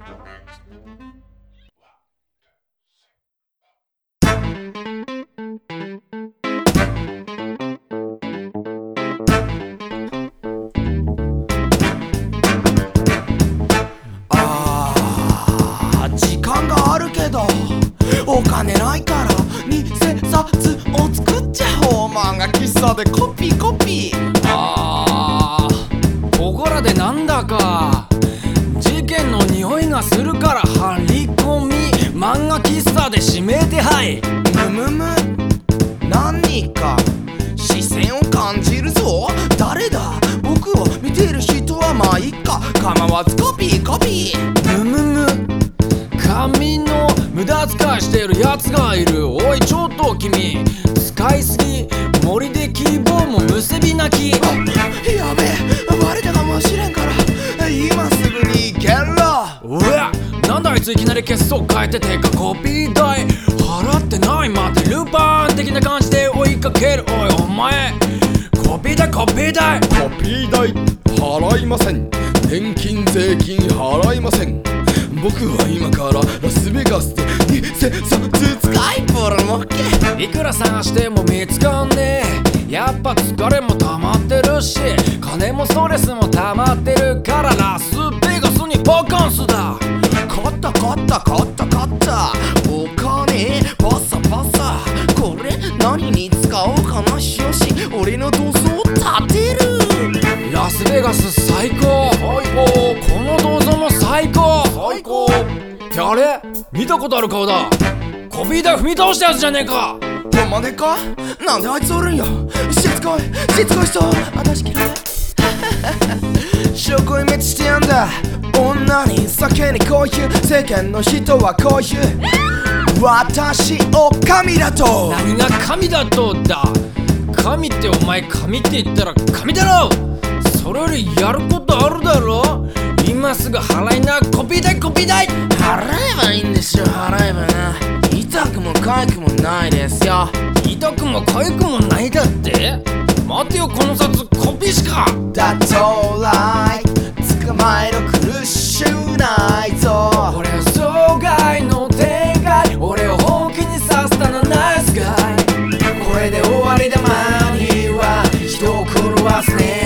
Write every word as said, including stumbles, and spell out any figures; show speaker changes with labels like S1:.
S1: あー、時間があるけどお金ないから偽札を作っちゃおう。漫画喫茶でコピーコピー。
S2: あー、ここらでなんだか事件の匂いがするから張り込み、漫画喫茶で指名手配。
S1: むむむ、何か視線を感じるぞ。誰だ？僕を見ている人はまあいっか、構わずコピーコピー。
S2: むむむ、紙の無駄遣いしてるやつがいる。おいちょっと君、使いすぎ。森で希望もむせび泣き。
S1: あ、やべえ、バレたかもしれんから今すぐに行けろ。
S2: うわ、なんだあいついきなり血相変えててかコピー代払ってない。待ってルパン的な感じで追いかける。おいお前、コピー代コピー代
S3: コピー代払いません。年金税金払いません。僕は今からラスベガスで偽札
S1: 使いボロもっけ。
S2: いくら探しても見つかんねえ。やっぱ疲れも溜まってるし、金もストレスも溜まってるから、ラスベガスにバカンスだ。
S1: 買った買った買った買った。お金パサパサ。これ何に使おうかな。しよし、俺の銅像を建てる。
S2: ラスベガス最高、最高。この銅像も最高、最高。ってあれ、見たことある顔だ。コピー代踏み倒したやつじゃねえか。
S1: ほんまでか？なんであいつおるんや。しつこいしつこい人、私嫌い。証拠隠滅してやんだ。女に酒にこういう世間の人はこういう。私を神だと。
S2: 何が神だとだ。神ってお前神って言ったら神だろ。それよりやることあるだろ。今すぐ払いな、コピー代コピー代。
S1: 払えばいいんですよ、払えばな。痛くも痒くもないですよ。
S2: 痛くも痒くもないだって。待てよ、この札コピーしか。
S1: That's alright、 捕まえろ苦しゅないぞ。
S2: 俺は障害の手外、俺を本気にさせたなナイスガイ。これで終わりだマニーは人を狂わすね。